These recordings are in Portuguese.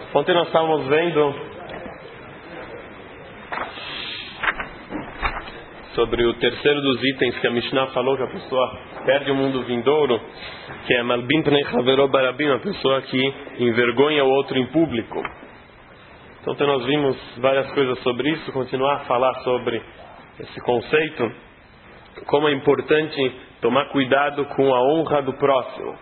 Ontem nós estávamos vendo sobre o terceiro dos itens que a Mishnah falou, que a pessoa perde o mundo vindouro, que é Malbin Pnei Havero Barabim, a pessoa que envergonha o outro em público. Então nós vimos várias coisas sobre isso, continuar a falar sobre esse conceito, como é importante tomar cuidado com a honra do próximo.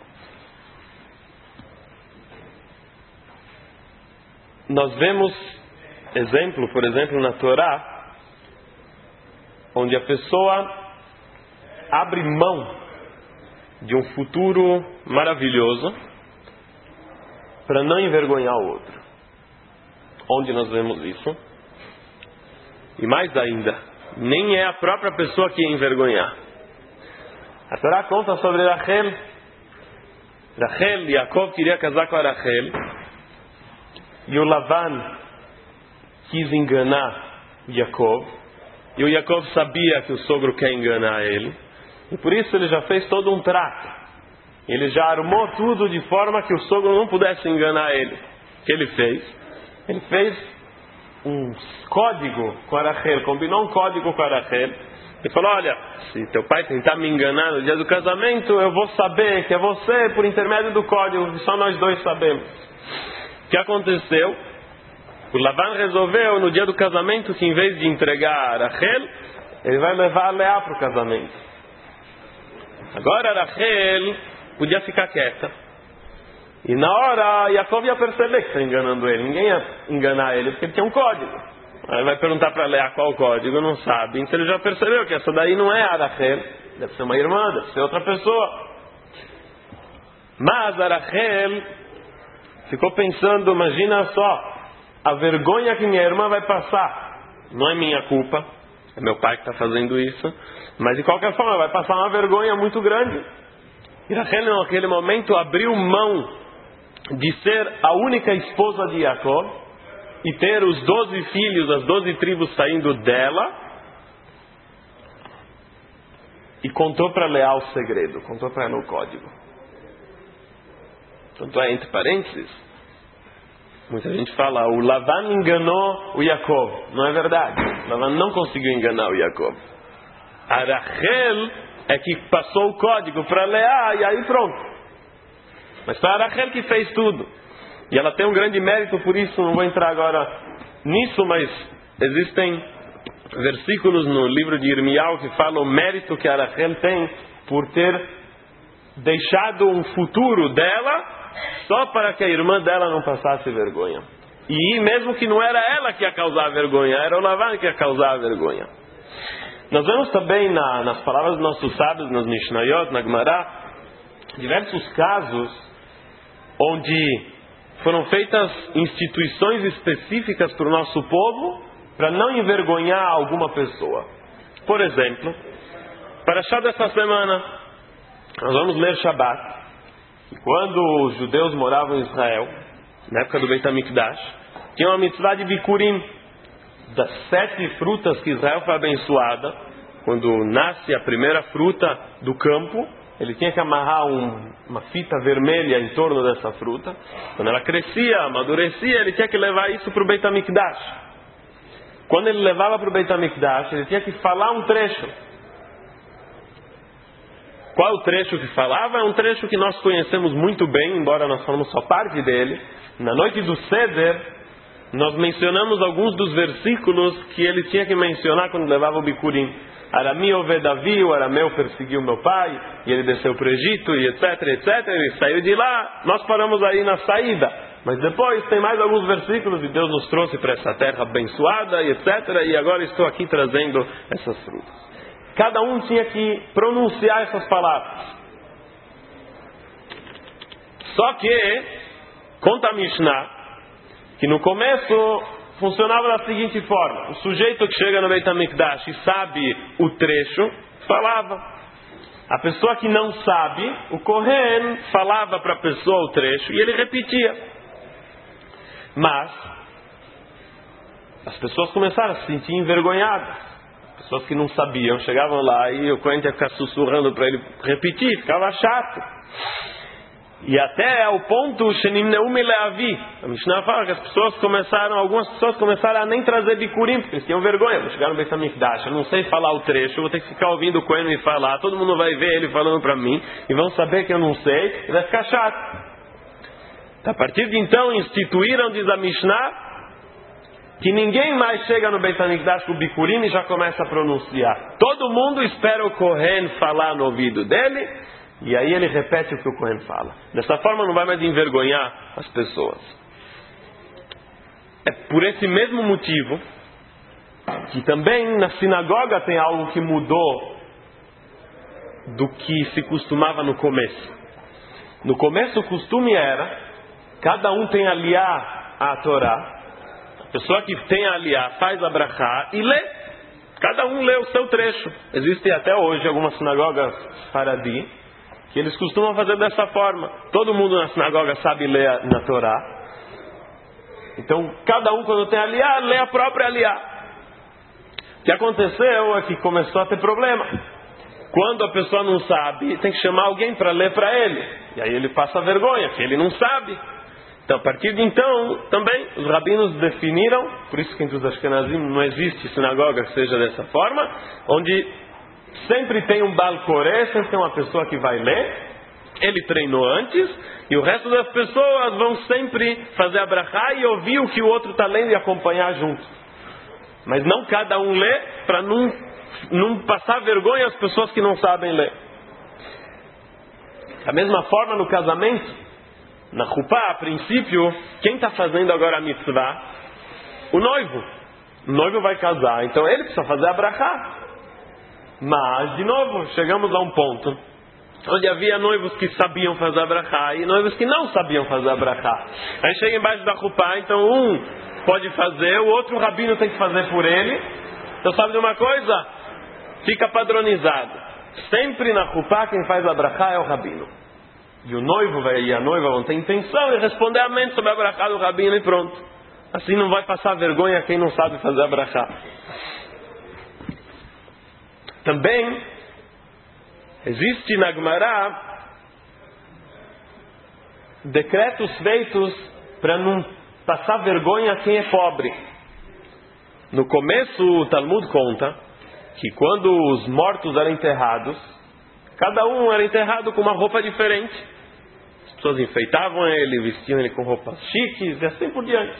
Nós vemos exemplo, por exemplo, na Torá, onde a pessoa abre mão de um futuro maravilhoso para não envergonhar o outro. Onde nós vemos isso? E mais ainda, nem é a própria pessoa que ia envergonhar. A Torá conta sobre Rachel. Yaakov queria casar com a Rachel, e o Lavan quis enganar Yaakov, e o Yaakov sabia que o sogro quer enganar ele, e por isso ele já fez todo um trato. Ele já armou tudo de forma que o sogro não pudesse enganar ele. O que ele fez? Ele fez um código com a Rachel, combinou um código com a Rachel. Ele falou: olha, se teu pai tentar me enganar no dia do casamento, eu vou saber que é você por intermédio do código, que só nós dois sabemos. O que aconteceu? O Lavan resolveu no dia do casamento que em vez de entregar a Rachel, ele vai levar a Leá para o casamento. Agora a Rachel podia ficar quieta. E na hora, Yaakov ia perceber que está enganando ele. Ninguém ia enganar ele, porque ele tinha um código. Aí ele vai perguntar para Leá qual o código, não sabe. Então ele já percebeu que essa daí não é a Rachel, deve ser uma irmã, deve ser outra pessoa. Mas a Rachel ficou pensando: imagina só, a vergonha que minha irmã vai passar. Não é minha culpa, é meu pai que está fazendo isso. Mas de qualquer forma vai passar uma vergonha muito grande. E Rachel naquele momento abriu mão de ser a única esposa de Yaakov e ter os 12 filhos, as 12 tribos saindo dela, e contou para Leá o segredo, contou para ela o código. Tanto é, entre parênteses, muita gente fala: o Lavan enganou o Yaakov. Não é verdade. O Lavan não conseguiu enganar o Yaakov. A Rachel é que passou o código para Leá, e aí pronto. Mas foi a Rachel que fez tudo. E ela tem um grande mérito por isso. Não vou entrar agora nisso, mas existem versículos no livro de Irmial que falam o mérito que a Rachel tem por ter deixado um futuro dela só para que a irmã dela não passasse vergonha. E mesmo que não era ela que ia causar a vergonha, era o Lavan que ia causar a vergonha. Nós vemos também nas palavras dos nossos sábios, nas Mishnayot, na Gemara, diversos casos onde foram feitas instituições específicas para o nosso povo para não envergonhar alguma pessoa. Por exemplo, para Parashá dessa semana, nós vamos ler Shabat. E quando os judeus moravam em Israel, na época do Beit HaMikdash, tinha uma mitzvah de Bikurim, das 7 frutas que Israel foi abençoada. Quando nasce a primeira fruta do campo, ele tinha que amarrar uma fita vermelha em torno dessa fruta. Quando ela crescia, amadurecia, ele tinha que levar isso para o Beit HaMikdash. Quando ele levava para o Beit HaMikdash, ele tinha que falar um trecho. Qual o trecho que falava? É um trecho que nós conhecemos muito bem, embora nós falamos só parte dele. Na noite do Seder, nós mencionamos alguns dos versículos que ele tinha que mencionar quando levava o Bikurim. Arami Ovedavi, o arameu perseguiu meu pai, e ele desceu para o Egito, e etc, etc. Ele saiu de lá, nós paramos aí na saída. Mas depois tem mais alguns versículos, e Deus nos trouxe para essa terra abençoada, e etc. E agora estou aqui trazendo essas frutas. Cada um tinha que pronunciar essas palavras. Só que, conta a Mishnah, que no começo funcionava da seguinte forma: o sujeito que chega no Beit HaMikdash e sabe o trecho, falava. A pessoa que não sabe, o Kohen falava para a pessoa o trecho e ele repetia. Mas as pessoas começaram a se sentir envergonhadas. Pessoas que não sabiam, chegavam lá e o Kohen ia ficar sussurrando para ele repetir, ficava chato. E até ao ponto, a Mishnah fala que algumas pessoas começaram a nem trazer bikurim, porque eles tinham vergonha. Vou chegar no Beit HaMikdash, eu não sei falar o trecho, eu vou ter que ficar ouvindo o Cohen me falar, todo mundo vai ver ele falando para mim, e vão saber que eu não sei, e vai ficar chato. A partir de então, instituíram, diz a Mishnah, que ninguém mais chega no Beit HaMikdash com o bikurim e já começa a pronunciar. Todo mundo espera o Cohen falar no ouvido dele, e aí ele repete o que o Cohen fala. Dessa forma não vai mais envergonhar as pessoas. É por esse mesmo motivo que também na sinagoga tem algo que mudou do que se costumava no começo. No começo o costume era, cada um tem aliá a Torá. A pessoa que tem aliá faz a brachá e lê. Cada um lê o seu trecho. Existe até hoje algumas sinagogas faradi que eles costumam fazer dessa forma. Todo mundo na sinagoga sabe ler na Torá. Então, cada um, quando tem aliá, lê a própria aliá. O que aconteceu é que começou a ter problema. Quando a pessoa não sabe, tem que chamar alguém para ler para ele. E aí ele passa vergonha, que ele não sabe. Então, a partir de então, também, os rabinos definiram, por isso que entre os Ashkenazim não existe sinagoga que seja dessa forma, onde sempre tem um Baal Koreh, sempre tem uma pessoa que vai ler, ele treinou antes, e o resto das pessoas vão sempre fazer a brachá e ouvir o que o outro está lendo e acompanhar junto. Mas não cada um lê, para não passar vergonha às pessoas que não sabem ler. Da mesma forma no casamento, na Chupá, a princípio, quem está fazendo agora a mitzvah? O noivo. O noivo vai casar, então ele precisa fazer a brachá. Mas, de novo, chegamos a um ponto onde havia noivos que sabiam fazer a brachá e noivos que não sabiam fazer a brachá. Aí chega embaixo da Chupá, então um pode fazer, o outro rabino tem que fazer por ele. Então sabe de uma coisa? Fica padronizado. Sempre na Chupá quem faz a brachá é o rabino. E o noivo e a noiva vão ter intenção de responder amém sobre a brachá do rabino e pronto. Assim não vai passar vergonha quem não sabe fazer a brachá. Também existe na Gemara decretos feitos para não passar vergonha a quem é pobre. No começo o Talmud conta que quando os mortos eram enterrados, cada um era enterrado com uma roupa diferente. As pessoas enfeitavam ele, vestiam ele com roupas chiques e assim por diante.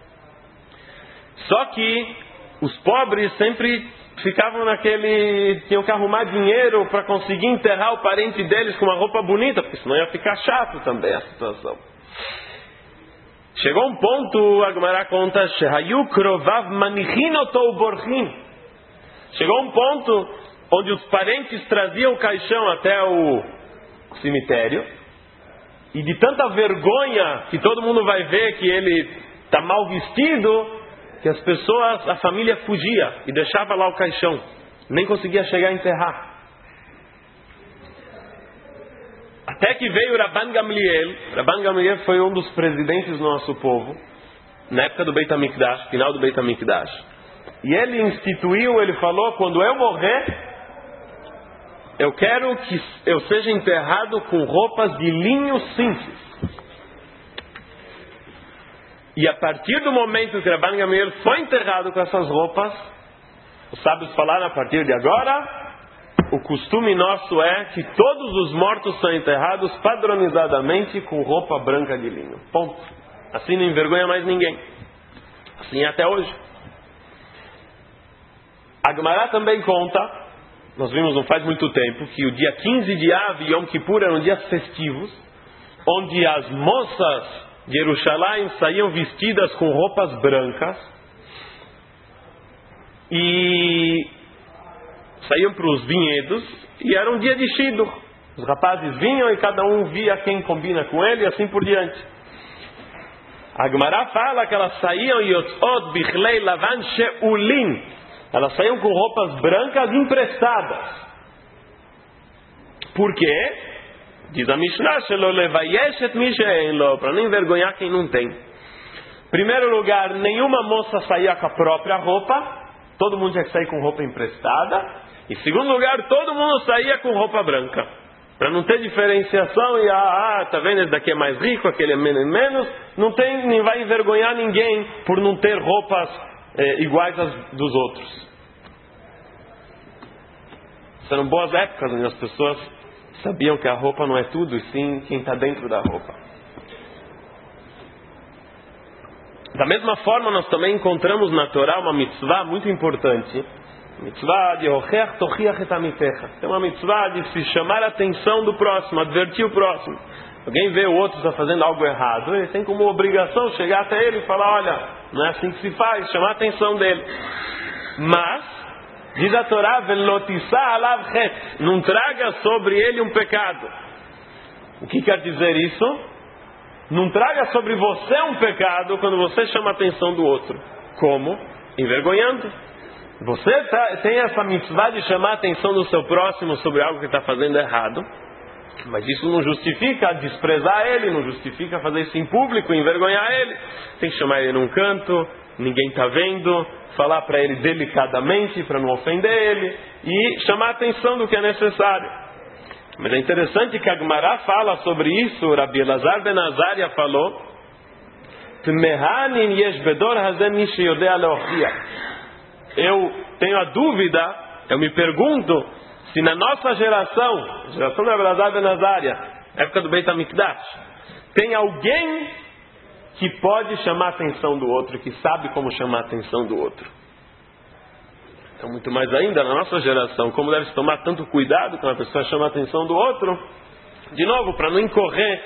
Só que os pobres sempre ficavam tinham que arrumar dinheiro para conseguir enterrar o parente deles com uma roupa bonita, porque senão ia ficar chato também a situação. Chegou um ponto, a Gemara conta, Shehayu krovav manichin otou borchin. Chegou um ponto onde os parentes traziam o caixão até o cemitério, e de tanta vergonha que todo mundo vai ver que ele está mal vestido, que as pessoas, a família fugia e deixava lá o caixão, nem conseguia chegar a enterrar. Até que veio o Rabban Gamliel. Rabban Gamliel foi um dos presidentes do nosso povo na época do Beit HaMikdash, final do Beit HaMikdash. E ele falou, quando eu morrer, eu quero que eu seja enterrado com roupas de linho simples. E a partir do momento que Rabban Gamliel foi enterrado com essas roupas, os sábios falaram, a partir de agora, o costume nosso é que todos os mortos são enterrados padronizadamente com roupa branca de linho. Ponto. Assim não envergonha mais ninguém. Assim é até hoje. A Gemara também conta, nós vimos não faz muito tempo, que o dia 15 de Av e Yom Kippur eram dias festivos, onde as moças de Jerusalém saíam vestidas com roupas brancas e saíam para os vinhedos, e era um dia de Shidduch. Os rapazes vinham e cada um via quem combina com ele e assim por diante. A Gemara fala que elas saíam yotzot bichlei lavan she'ulin. Elas saíam com roupas brancas emprestadas. Por quê? Diz a Mishnah, para não envergonhar quem não tem. Primeiro lugar, nenhuma moça saía com a própria roupa. Todo mundo tinha que sair com roupa emprestada. Em segundo lugar, todo mundo saía com roupa branca. Para não ter diferenciação e, tá vendo, esse daqui é mais rico, aquele é menos, não tem, nem vai envergonhar ninguém por não ter roupas iguais às dos outros. Eram boas épocas onde as pessoas sabiam que a roupa não é tudo, e sim quem está dentro da roupa. Da mesma forma, nós também encontramos na Torá uma mitzvah muito importante. Mitzvah de Hocheach Tochiach et Amitecha. Tem uma mitzvah de se chamar a atenção do próximo, advertir o próximo. Alguém vê o outro está fazendo algo errado, ele tem como obrigação chegar até ele e falar, olha, não é assim que se faz, chamar a atenção dele. Mas, diz a Torá, Velotissa alav chet, não traga sobre ele um pecado. O que quer dizer isso? Não traga sobre você um pecado quando você chama a atenção do outro. Como? Envergonhando. Você tem essa mitzvah de chamar a atenção do seu próximo sobre algo que está fazendo errado, mas isso não justifica desprezar ele, não justifica fazer isso em público, envergonhar ele. Tem que chamar ele num canto, ninguém está vendo, falar para ele delicadamente para não ofender ele e chamar a atenção do que é necessário. Mas é interessante que a Gemara fala sobre isso. O Rabi Elazar ben Azaria falou: Tmehanin yesh bedor hazeh mi sheyodea leochiach. Eu tenho a dúvida, eu me pergunto, se na nossa geração do Rabi Elazar ben Azaria, época do Beit HaMikdash, tem alguém que pode chamar a atenção do outro, que sabe como chamar a atenção do outro. Então, muito mais ainda, na nossa geração, como deve-se tomar tanto cuidado quando a pessoa chama a atenção do outro, de novo, para não incorrer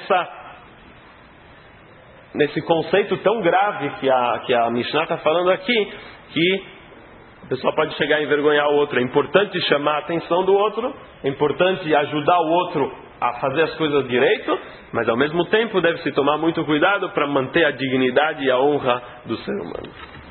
nesse conceito tão grave que a Mishnah está falando aqui, que a pessoa pode chegar a envergonhar o outro. É importante chamar a atenção do outro, é importante ajudar o outro a fazer as coisas direito, mas ao mesmo tempo deve-se tomar muito cuidado para manter a dignidade e a honra do ser humano.